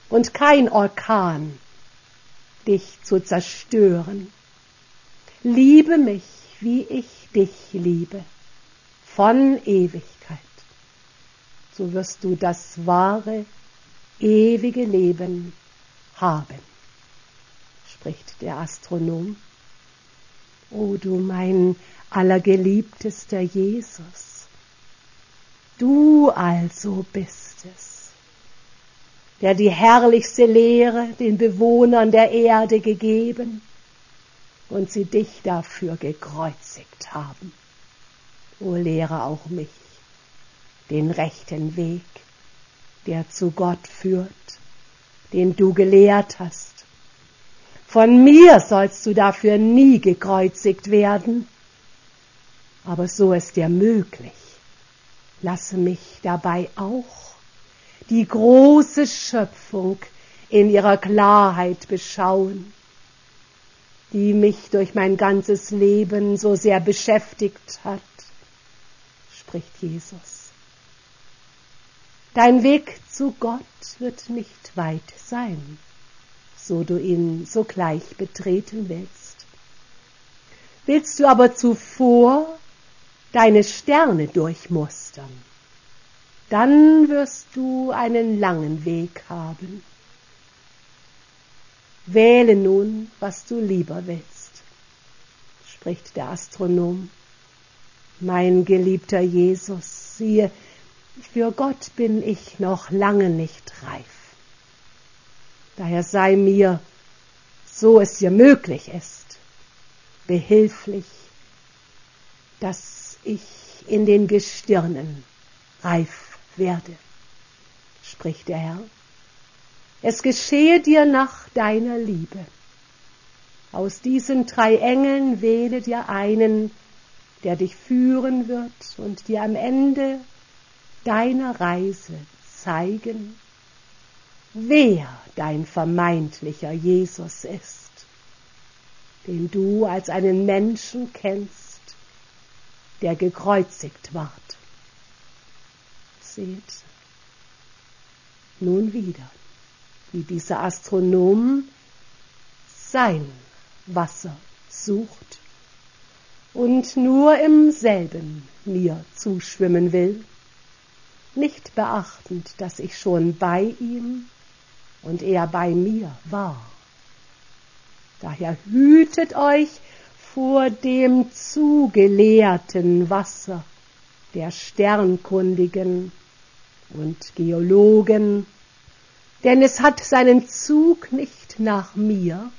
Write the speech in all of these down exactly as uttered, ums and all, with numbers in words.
und kein Orkan, dich zu zerstören. Liebe mich, wie ich dich liebe, von Ewigkeit. So wirst du das wahre, ewige Leben haben, spricht der Astronom. O du mein allergeliebtester Jesus, du also bist es, der die herrlichste Lehre den Bewohnern der Erde gegeben und sie dich dafür gekreuzigt haben. O lehre auch mich den rechten Weg, der zu Gott führt, den du gelehrt hast. Von mir sollst du dafür nie gekreuzigt werden, aber so ist dir möglich. Lasse mich dabei auch die große Schöpfung in ihrer Klarheit beschauen, die mich durch mein ganzes Leben so sehr beschäftigt hat, spricht Jesus. Dein Weg zu Gott wird nicht weit sein, so du ihn sogleich betreten willst. Willst du aber zuvor deine Sterne durchmustern, dann wirst du einen langen Weg haben. Wähle nun, was du lieber willst, spricht der Astronom. Mein geliebter Jesus, siehe, für Gott bin ich noch lange nicht reif. Daher sei mir, so es dir möglich ist, behilflich, dass ich in den Gestirnen reif werde, spricht der Herr. Es geschehe dir nach deiner Liebe. Aus diesen drei Engeln wähle dir einen, der dich führen wird und dir am Ende deiner Reise zeigen, wer dein vermeintlicher Jesus ist, den du als einen Menschen kennst, der gekreuzigt ward. Seht nun wieder, wie dieser Astronom sein Wasser sucht und nur im selben mir zuschwimmen will, nicht beachtend, dass ich schon bei ihm und er bei mir war. Daher hütet euch vor dem zu gelehrten Wasser der Sternkundigen und Geologen, denn es hat seinen Zug nicht nach mir,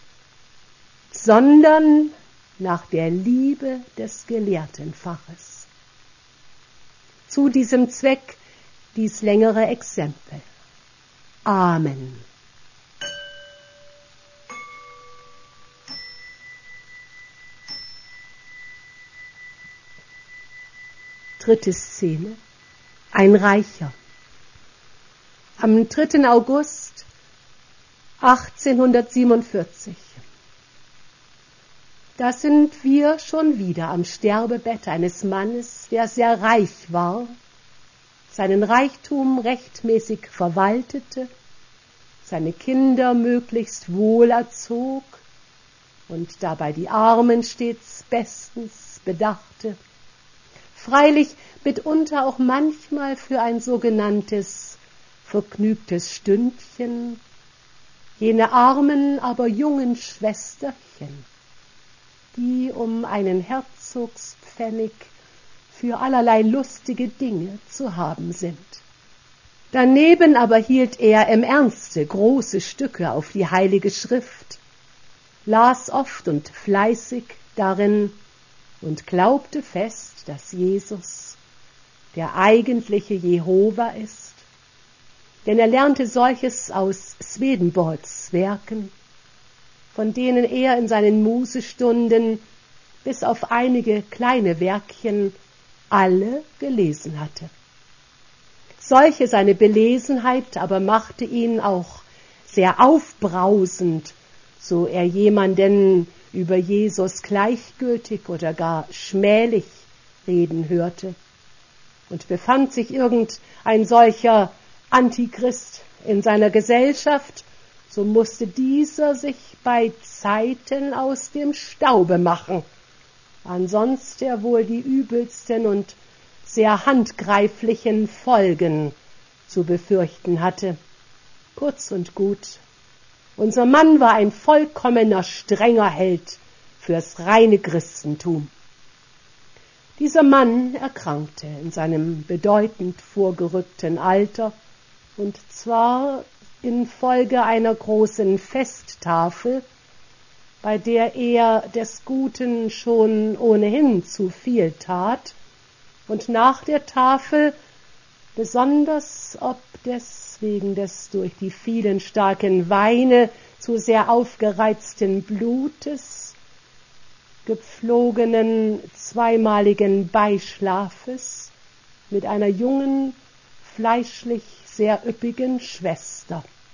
sondern nach der Liebe des Gelehrtenfaches. Zu diesem Zweck dies längere Exempel. Amen. Dritte Szene. Ein Reicher. Am dritten August achtzehnhundertsiebenundvierzig. Da sind wir schon wieder am Sterbebett eines Mannes, der sehr reich war, seinen Reichtum rechtmäßig verwaltete, seine Kinder möglichst wohl erzog und dabei die Armen stets bestens bedachte, freilich mitunter auch manchmal für ein sogenanntes vergnügtes Stündchen jene armen, aber jungen Schwesterchen, die um einen Herzogspfennig für allerlei lustige Dinge zu haben sind. Daneben aber hielt er im Ernste große Stücke auf die Heilige Schrift, las oft und fleißig darin und glaubte fest, dass Jesus der eigentliche Jehova ist, denn er lernte solches aus Swedenborgs Werken, von denen er in seinen Mußestunden bis auf einige kleine Werkchen alle gelesen hatte. Solche seine Belesenheit aber machte ihn auch sehr aufbrausend, so er jemanden über Jesus gleichgültig oder gar schmählich reden hörte. Und befand sich irgendein solcher Antichrist in seiner Gesellschaft, so musste dieser sich bei Zeiten aus dem Staube machen, ansonst er wohl die übelsten und sehr handgreiflichen Folgen zu befürchten hatte. Kurz und gut, unser Mann war ein vollkommener, strenger Held fürs reine Christentum. Dieser Mann erkrankte in seinem bedeutend vorgerückten Alter, und zwar infolge einer großen Festtafel, bei der er des Guten schon ohnehin zu viel tat, und nach der Tafel, besonders ob des wegen des durch die vielen starken Weine zu sehr aufgereizten Blutes, gepflogenen zweimaligen Beischlafes mit einer jungen, fleischlich sehr üppigen Schwester.